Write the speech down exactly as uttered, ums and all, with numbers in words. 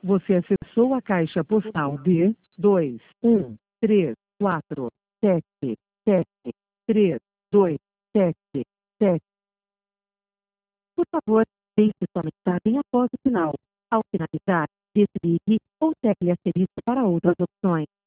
Você acessou a caixa postal D dois um três quatro sete sete três dois sete sete. Por favor, deixe sua mensagem após o sinal. Ao finalizar, desligue ou tecle asterisco para outras opções.